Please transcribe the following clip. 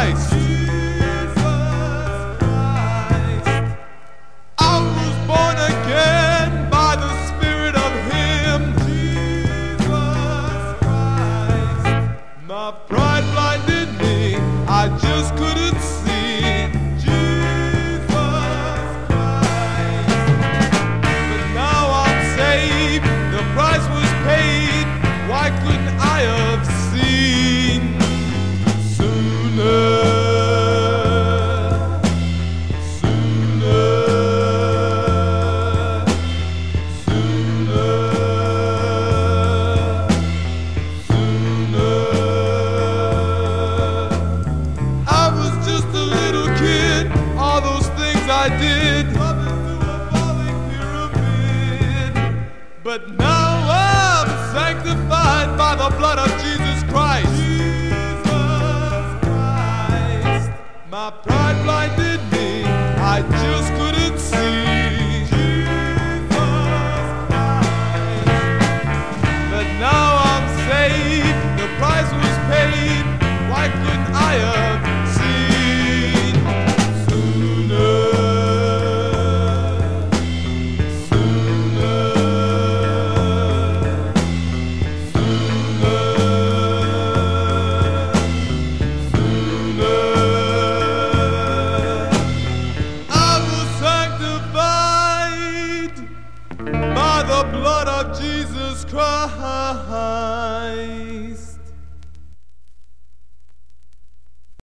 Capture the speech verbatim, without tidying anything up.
Christ. I was born again by the Spirit of Him. My pride blinded me, I just couldn't see. But now I'm saved, the price was paid. Why couldn't I have seen sooner? I did, but now I'm sanctified by the blood of Jesus Christ. Jesus Christ. My pride blinded me, I just couldn't see. Jesus Christ. But now I'm saved, the price was paid. Why couldn't I have